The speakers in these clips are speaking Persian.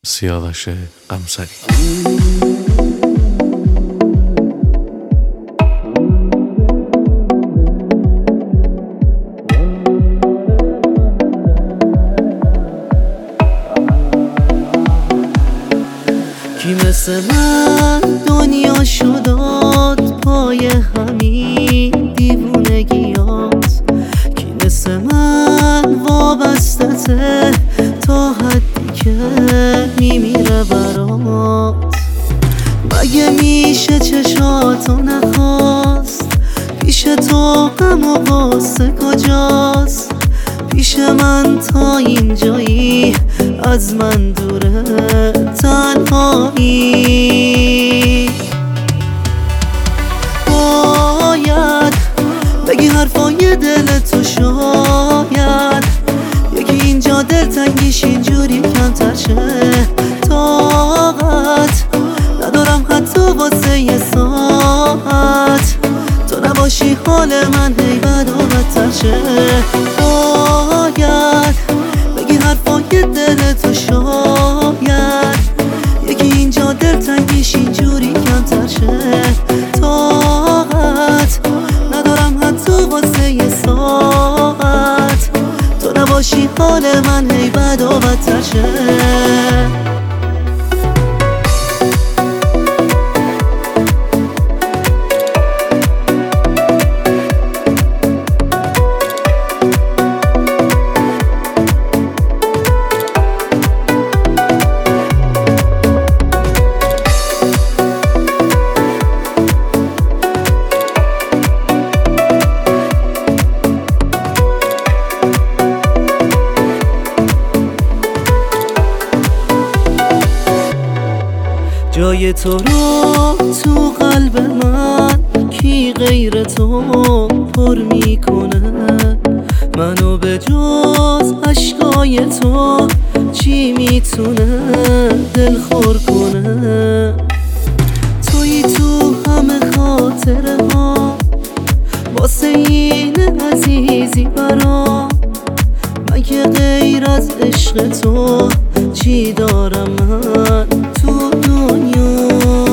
سیاوش قمصری. کی مثل من دنیا شداد پای همین دیوونگیات؟ کی مثل من وابسته تا حدی که میمیره برات؟ مگه میشه چشاتو نخواست؟ پیش تو غم و غصه کجاست؟ پیش من تا اینجایی از من دوره تنهایی. باید بگی حرفای دل تو، شاید یکی اینجا دلتنگیش اینجوری کمتر شه. طاقت ندارم حتی واسه یه ساعت تو نباشی حال من هی بد و بدتر شه. باید بگی حرفای دل تو، شاید یکی اینجا دلتنگیش اینجوری کمتر شه. طاقت ندارم حتی واسه یه ساعت تو نباشی حال من هی بد و بدتر شه. جای تو رو تو قلب من کی غیر تو پر میکنه؟ منو به جز عشقای تو چی میتونه دل خور کنه؟ تویی تو همه خاطره ها واسه این عزیزی برام. مگه غیر از عشق تو چی دارم من تو دنیا؟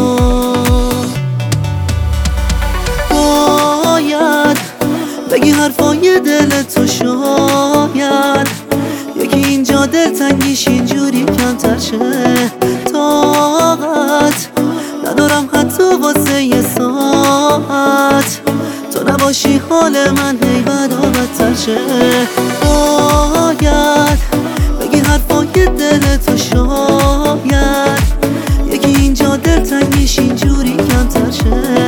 باید بگی حرفای دل تو، شاید یکی اینجا دلتنگیش اینجوری کمتر شه. طاقت ندارم حتی واسه یه ساعت تو نباشی حال من هی بد و بدتر شه. باید بگی حرفای دل تو، شاید یکی اینجا دلتنگیش اینجوری کمتر شه.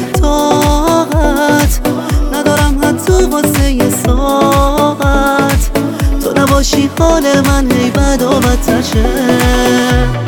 طاقت ندارم حتی واسه یه ساعت تو نباشی حال من هی بد و بدتر شه.